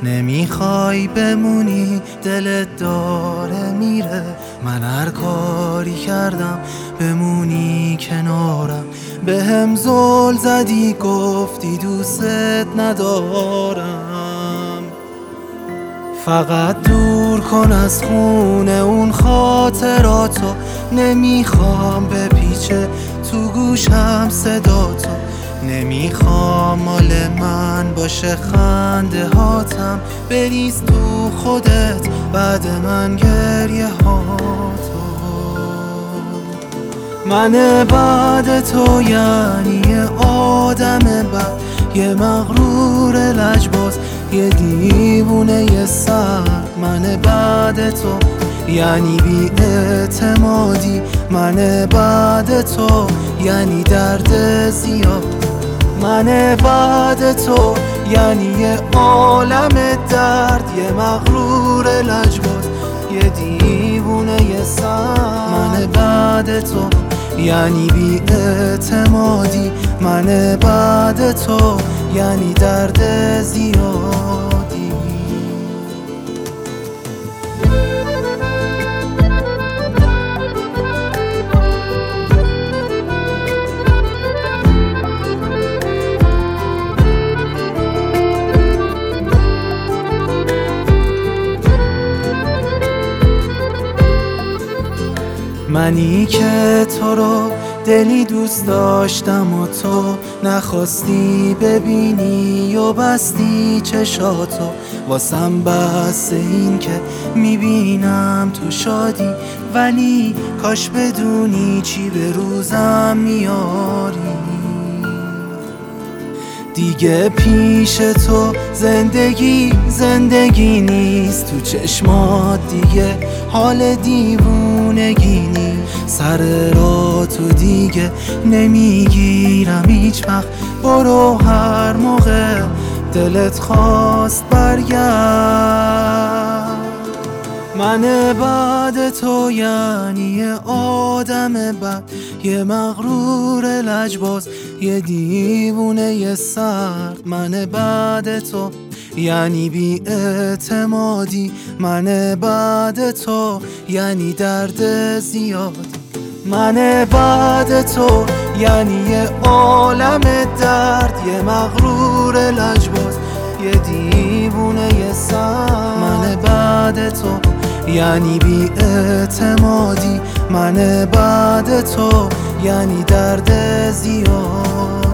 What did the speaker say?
نمیخوای بمونی، دلت داره میره. من هر کاری کردم بمونی کنارم. بهم زل زدی گفتی دوست ندارم. فقط دور کن از خونه اون خاطراتو. نمیخوام بپیچه تو گوشم صداتو. نمیخوام مال من باشه خنده هاتم. بریز تو خودت بعد من گریه هاتو. من بعد تو یعنی یه آدم بد، یه مغرور لجباز، یه دیوونه یه سر. من بعد تو یعنی بی اعتمادی. من بعد تو یعنی درد زیاد. من بعد تو یعنی یه عالم درد، یه مغرور لجباز، یه دیوونه یه سر. من بعد تو یعنی بی اعتمادی. من بعد تو یعنی درد زیادی. منی که تو رو دلی دوست داشتم و تو نخواستی ببینی و بستی چشاتو. واسم بس این که میبینم تو شادی، ولی کاش بدونی چی به روزم میاری. دیگه پیش تو زندگی نیست. تو چشمات دیگه حال دیوونگی نیست. سر راه تو دیگه نمیگیرم هیچ وقت. برو هر موقع دلت خواست برگرد. من بعد تو یعنی یه آدم بد، یه مغرور لجباز، یه دیوونه یه سرد. من بعد تو یعنی بی اعتمادی. من بعد تو یعنی درد زیاد. من بعد تو یعنی یه عالم درد، یه مغرور لجباز، یه دیوونه یه سر. من بعد تو یعنی بی اعتمادی. من بعد تو یعنی درد زیاد.